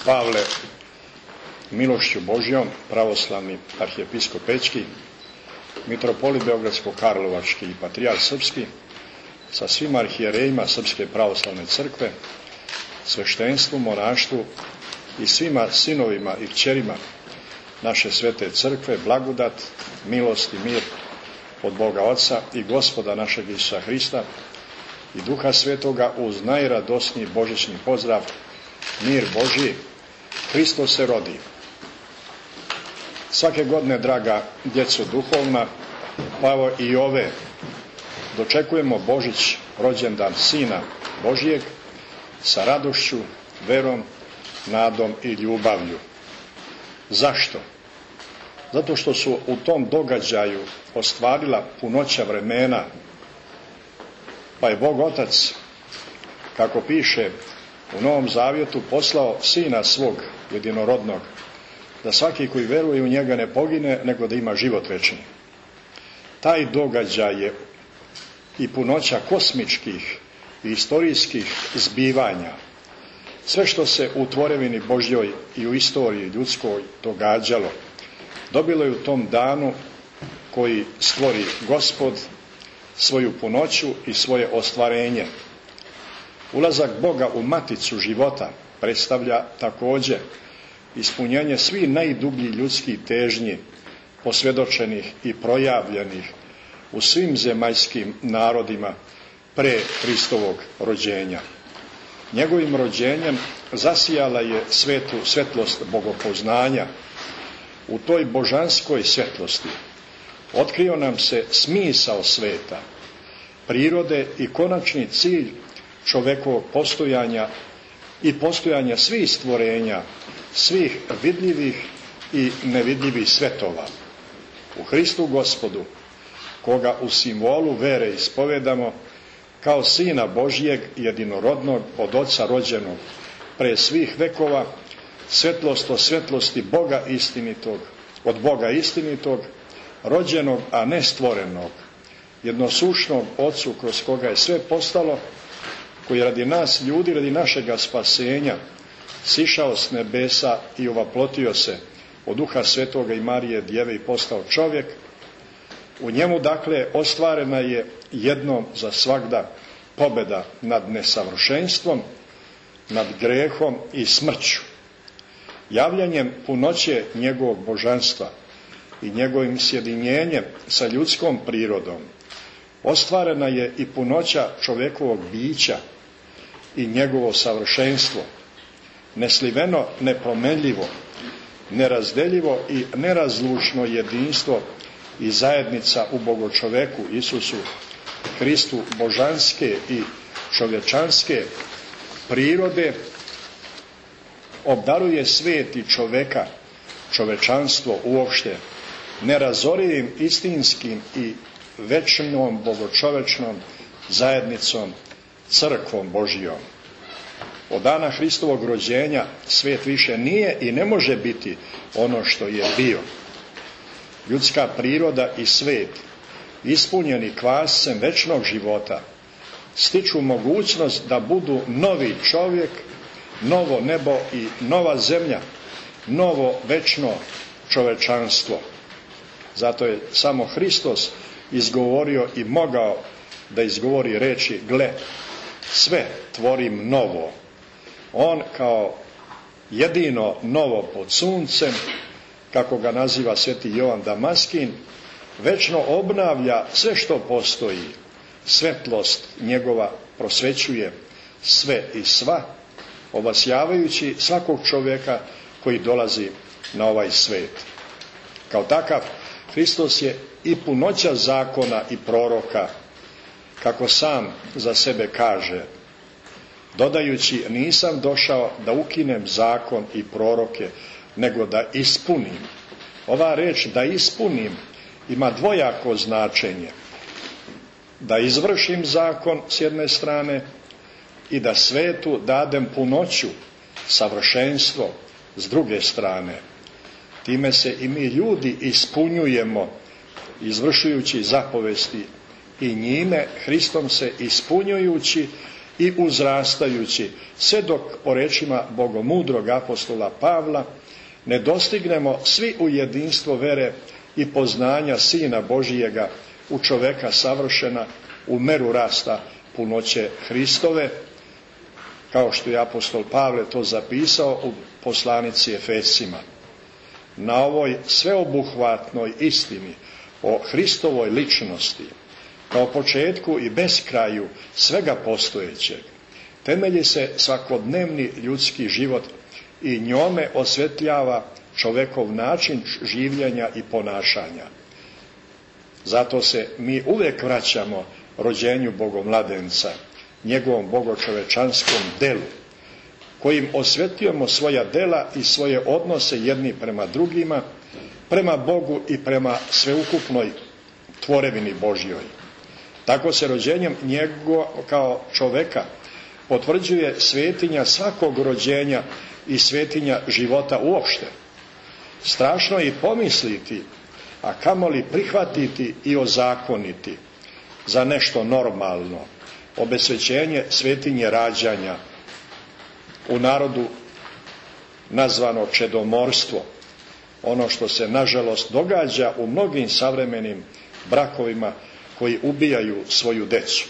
Pavle, milošću Božjom, pravoslavni arhijepiskop Pećki, mitropolit Beogradsko-Karlovački i patrijarh srpski, sa svim arhijerejima Srpske pravoslavne crkve, sveštenstvu, monaštvu i svima sinovima i kćerima naše svete crkve, blagodat, milost i mir od Boga Oca i Gospoda našeg Isusa Hrista i Duha Svetoga uz najradosniji božićni pozdrav: mir Božji, Hristos se rodi. Svake godine, draga djeco duhovna, pa evo i ove, dočekujemo Božić, rođendan Sina Božijeg, sa radošću, verom, nadom i ljubavlju. Zašto? Zato što su u tom događaju ostvarila punoća vremena, pa je Bog Otac, kako piše u Novom Zavjetu, poslao Sina svog jedinorodnog, da svaki koji veruje u njega ne pogine, nego da ima život večni. Taj događaj je i punoća kosmičkih i istorijskih zbivanja. Sve što se u tvorevini Božjoj i u istoriji ljudskoj događalo, dobilo je u tom danu koji stvori Gospod svoju punoću i svoje ostvarenje. Ulazak Boga u maticu života predstavlja također ispunjenje svih najdubljih ljudskih težnji, posvjedočenih i projavljenih u svim zemaljskim narodima pre Hristovog rođenja. Njegovim rođenjem zasijala je svetu svetlost bogopoznanja. U toj božanskoj svjetlosti otkrio nam se smisao sveta, prirode i konačni cilj čovjekovog postojanja i postojanja svih stvorenja, svih vidljivih i nevidljivih svetova. U Hristu Gospodu, koga u simbolu vere ispovedamo kao Sina Božijeg jedinorodnog od Oca rođenog pre svih vekova, svetlost o svetlosti Boga istinitog, od Boga istinitog, rođenog, a ne stvorenog, jednosušnog Ocu kroz koga je sve postalo, koji radi nas ljudi, radi našega spasenja, sišao s nebesa i ovaplotio se od Duha Svetoga i Marije Djeve i postao čovjek. U njemu, dakle, ostvarena je jednom za svagda pobjeda nad nesavršenstvom, nad grehom i smrću. Javljanjem punoće njegovog božanstva i njegovim sjedinjenjem sa ljudskom prirodom ostvarena je i punoća čovjekovog bića i njegovo savršenstvo, nesliveno, nepromenljivo, nerazdeljivo i nerazlučno jedinstvo i zajednica u Bogočoveku Isusu Hristu božanske i čovječanske prirode obdaruje svijet i čovjeka, čovječanstvo uopšte, nerazorivim, istinskim i večnom bogočovečnom zajednicom, crkvom Božijom. Od dana Hristovog rođenja svijet više nije i ne može biti ono što je bio. Ljudska priroda i svijet, ispunjeni kvascem večnog života, stiču mogućnost da budu novi čovjek, novo nebo i nova zemlja, novo večno čovečanstvo. Zato je samo Hristos izgovorio i mogao da izgovori reči: gle, sve tvorim novo. On kao jedino novo pod suncem, kako ga naziva sveti Jovan Damaskin, večno obnavlja sve što postoji. Svetlost njegova prosvećuje sve i sva, obasjavajući svakog čovjeka koji dolazi na ovaj svet. Kao takav, Hristos je i punoća zakona i proroka, kako sam za sebe kaže, dodajući: nisam došao da ukinem zakon i proroke, nego da ispunim. Ova reč da ispunim ima dvojako značenje. Da izvršim zakon s jedne strane i da svetu dadem punoću, savršenstvo s druge strane. Time se i mi ljudi ispunjujemo, izvršujući zapovesti, i njime, Hristom se ispunjujući, i uzrastajući, sve dok po rečima bogomudrog apostola Pavla ne dostignemo svi u jedinstvo vere i poznanja Sina Božijega, u čoveka savršena, u meru rasta punoće Hristove, kao što je apostol Pavle to zapisao u poslanici Efesima. Na ovoj sveobuhvatnoj istini o Hristovoj ličnosti, kao početku i beskraju svega postojećeg, temelji se svakodnevni ljudski život i njome osvetljava čovekov način življenja i ponašanja. Zato se mi uvijek vraćamo rođenju Bogomladenca, njegovom bogočovečanskom delu, kojim osvetljujemo svoja dela i svoje odnose jedni prema drugima, prema Bogu i prema sveukupnoj tvorevini Božjoj. Tako se rođenjem njega kao čoveka potvrđuje svetinja svakog rođenja i svetinja života uopšte. Strašno je i pomisliti, a kamoli prihvatiti i ozakoniti za nešto normalno obesvećenje svetinje rađanja, u narodu nazvano čedomorstvo, ono što se nažalost događa u mnogim savremenim brakovima koji ubijaju svoju decu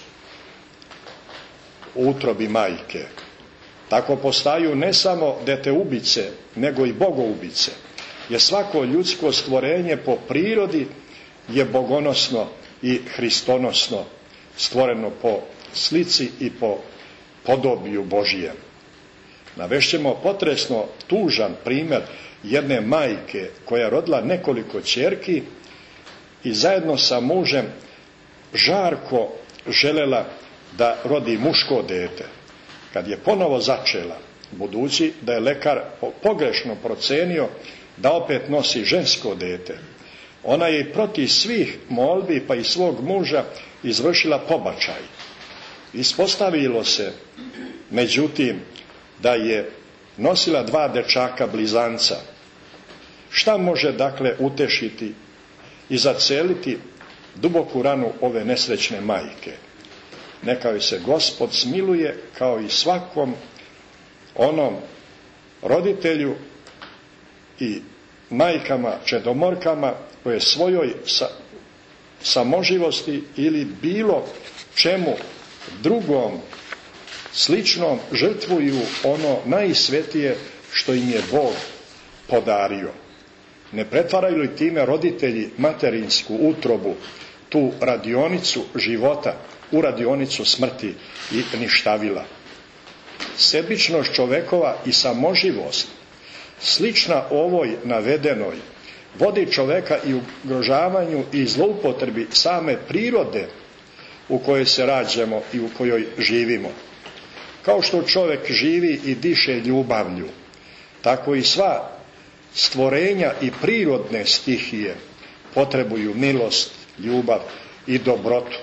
u utrobi majke. Tako postaju ne samo deteubice, nego i bogoubice, jer svako ljudsko stvorenje po prirodi je bogonosno i hristonosno, stvoreno po slici i po podobiju Božijem. Navešćemo potresno tužan primjer jedne majke koja je rodila nekoliko ćerki i zajedno sa mužem žarko želela da rodi muško dete. Kad je ponovo začela, budući da je lekar pogrešno procenio da opet nosi žensko dete, ona je protiv svih molbi pa i svog muža izvršila pobačaj. Ispostavilo se, međutim, da je nosila 2 dečaka blizanca. Šta može dakle utešiti i zaceliti duboku ranu ove nesrećne majke? Neka joj se Gospod smiluje kao i svakom onom roditelju i majkama čedomorkama koje svojoj samoživosti ili bilo čemu drugom sličnom žrtvuju ono najsvetije što im je Bog podario. Ne pretvaraju li time roditelji materinsku utrobu, tu radionicu života, u radionicu smrti i ništavila? Sebičnost čovekova i samoživost, slična ovoj navedenoj, vodi čoveka i ugrožavanju i zloupotrebi same prirode u kojoj se rađamo i u kojoj živimo. Kao što čovjek živi i diše ljubavlju, tako i sva stvorenja i prirodne stihije potrebuju milost, ljubav i dobrotu.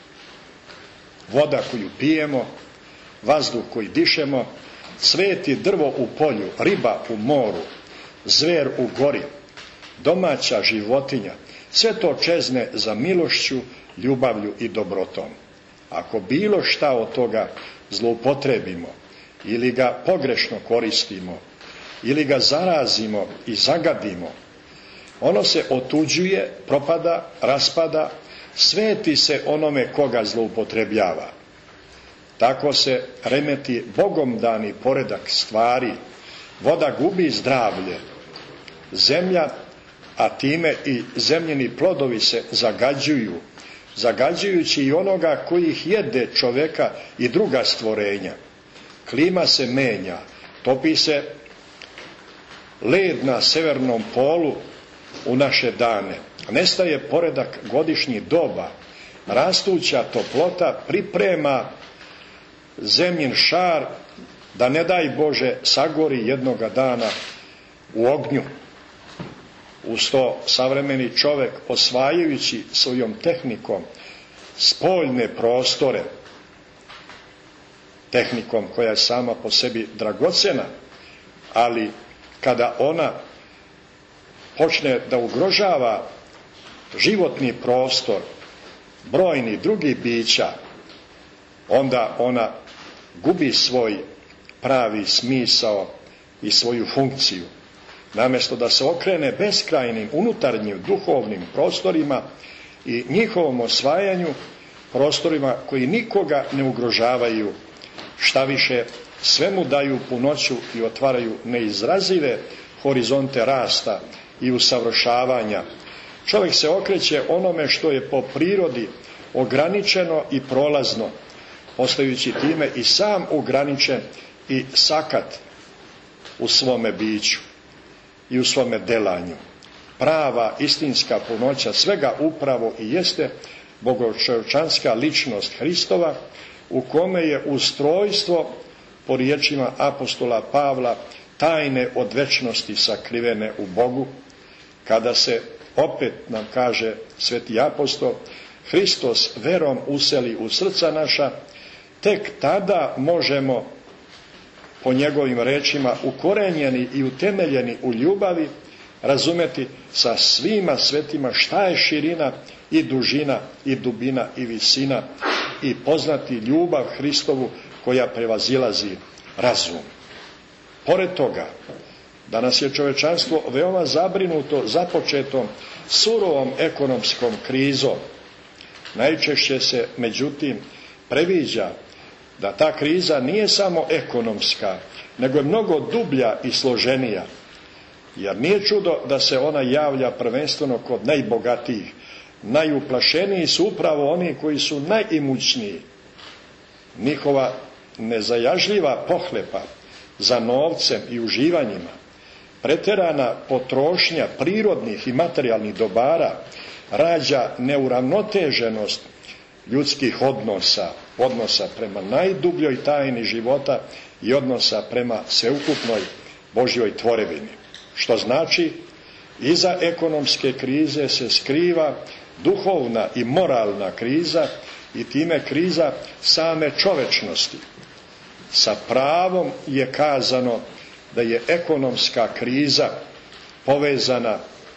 Voda koju pijemo, vazduh koji dišemo, cvet i drvo u polju, riba u moru, zver u gori, domaća životinja, sve to čezne za milošću, ljubavlju i dobrotom. Ako bilo šta od toga zloupotrebimo ili ga pogrešno koristimo ili ga zarazimo i zagadimo, ono se otuđuje, propada, raspada, sveti se onome koga zloupotrebljava. Tako se remeti Bogom dani poredak stvari, voda gubi zdravlje, zemlja, a time i zemljini plodovi se zagađuju, zagađujući i onoga koji ih jede, čoveka i druga stvorenja. Klima se menja, topi se led na severnom polu u naše dane, nestaje poredak godišnjih doba, rastuća toplota priprema zemljin šar da ne daj Bože sagori jednoga dana u ognju. Uz to savremeni čovjek, osvajajući svojom tehnikom spoljne prostore, tehnikom koja je sama po sebi dragocena, ali kada ona počne da ugrožava životni prostor brojnih drugih bića, onda ona gubi svoj pravi smisao i svoju funkciju. Namjesto da se okrene beskrajnim unutarnjim duhovnim prostorima i njihovom osvajanju, prostorima koji nikoga ne ugrožavaju, šta više, sve mu daju punoću i otvaraju neizrazive horizonte rasta i usavršavanja. Čovjek se okreće onome što je po prirodi ograničeno i prolazno, postajući time i sam ograničen i sakat u svome biću i u svome delanju. Prava, istinska punoća svega upravo i jeste bogočovječanska ličnost Hristova, u kome je ustrojstvo, po riječima apostola Pavla, tajne od večnosti sakrivene u Bogu, kada se, opet nam kaže sveti apostol, Hristos verom useli u srca naša, tek tada možemo, po njegovim rečima, ukorenjeni i utemeljeni u ljubavi, razumjeti sa svima svetima šta je širina i dužina i dubina i visina i poznati ljubav Hristovu koja prevazilazi razum. Pored toga, danas je čovječanstvo veoma zabrinuto započetom surovom ekonomskom krizom. Najčešće se, međutim, previđa da ta kriza nije samo ekonomska, nego je mnogo dublja i složenija. Jer nije čudo da se ona javlja prvenstveno kod najbogatijih. Najuplašeniji su upravo oni koji su najimućniji. Njihova nezajažljiva pohlepa za novcem i uživanjima, pretjerana potrošnja prirodnih i materijalnih dobara rađa neuravnoteženost ljudskih odnosa prema najdubljoj tajni života i odnosa prema sveukupnoj Božjoj tvorevini. Što znači, iza ekonomske krize se skriva duhovna i moralna kriza i time kriza same čovečnosti. Sa pravom je kazano da je ekonomska kriza povezana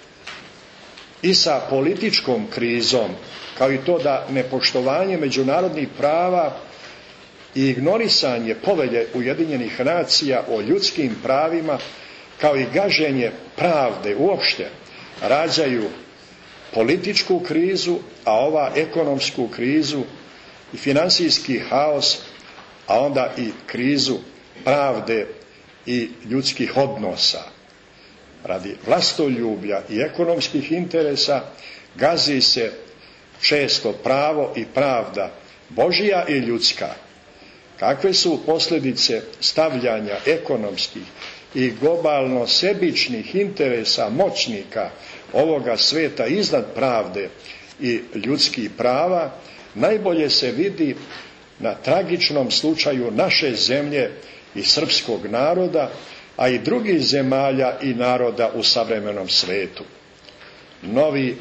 i sa političkom krizom, kao i to da nepoštovanje međunarodnih prava i ignorisanje povelje Ujedinjenih nacija o ljudskim pravima, kao i gaženje pravde uopšte, rađaju političku krizu, a ova ekonomsku krizu i financijski haos, a onda i krizu pravde i ljudskih odnosa. Radi vlastoljublja i ekonomskih interesa gazi se često pravo i pravda, Božja i ljudska. Kakve su posljedice stavljanja ekonomskih i globalno sebičnih interesa moćnika ovoga sveta iznad pravde i ljudskih prava, najbolje se vidi na tragičnom slučaju naše zemlje i srpskog naroda, a i drugih zemalja i naroda u savremenom svetu. Novi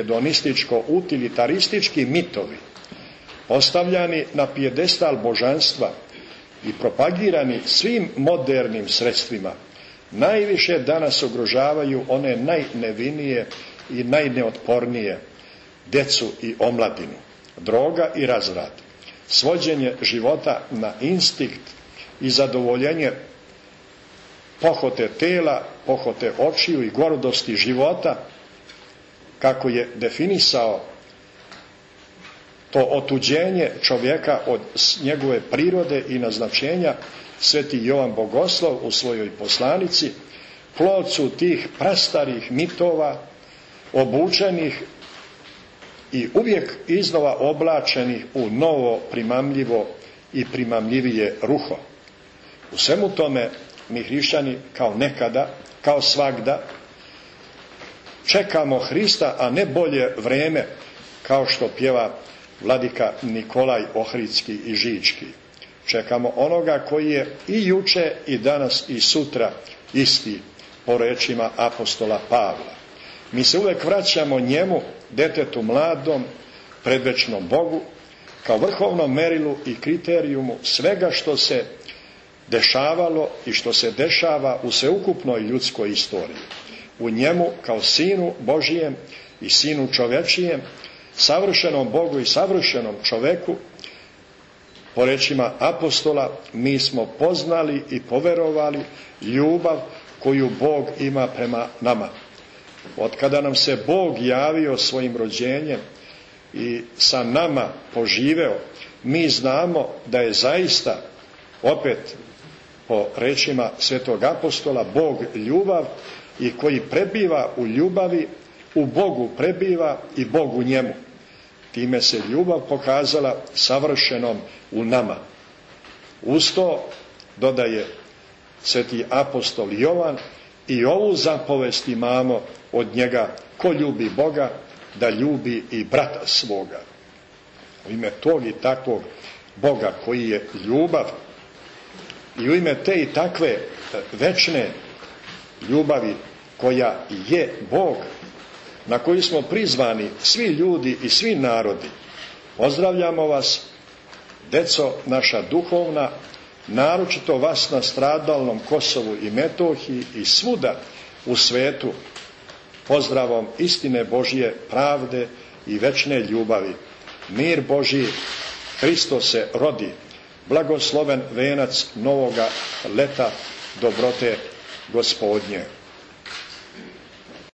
hedonističko-utilitaristički mitovi, postavljani na pijedestal božanstva i propagirani svim modernim sredstvima, najviše danas ugrožavaju one najnevinije i najneotpornije, djecu i omladinu. Droga i razvrat, svođenje života na instinkt i zadovoljenje pohote tela, pohote očiju i gordosti života, kako je definisao to otuđenje čovjeka od njegove prirode i naznačenja sveti Jovan Bogoslov u svojoj poslanici, plod su tih prastarih mitova, obučenih i uvijek iznova oblačenih u novo primamljivo i primamljivije ruho. U svemu tome mi hrišćani kao nekada, kao svagda, čekamo Hrista, a ne bolje vreme, kao što pjeva vladika Nikolaj Ohridski i Žički. Čekamo onoga koji je i juče i danas i sutra isti, po rečima apostola Pavla. Mi se uvijek vraćamo njemu, detetu mladom, predvečnom Bogu, kao vrhovnom merilu i kriterijumu svega što se dešavalo i što se dešava u sveukupnoj ljudskoj istoriji. U njemu kao sinu Božijem i sinu čovečijem, savršenom Bogu i savršenom čoveku, Po rečima apostola, mi smo poznali i poverovali ljubav koju Bog ima prema nama. Od kada nam se Bog javio svojim rođenjem i sa nama poživeo, mi znamo da je zaista, opet po rečima svetog apostola, Bog ljubav i koji prebiva u ljubavi, u Bogu prebiva i Bog u njemu. Time se ljubav pokazala savršenom u nama. Uz to, dodaje sveti apostol Jovan, i ovu zapovest imamo od njega: ko ljubi Boga, da ljubi i brata svoga. U ime tog i takvog Boga koji je ljubav i u ime te i takve večne ljubavi koja je Bog, na koju smo prizvani svi ljudi i svi narodi, pozdravljamo vas, deco naša duhovna, naročito vas na stradalnom Kosovu i Metohiji i svuda u svetu, pozdravom istine Božje, pravde i večne ljubavi. Mir Božji, Hristos se rodi, blagosloven venac novoga leta dobrote Gospodnje.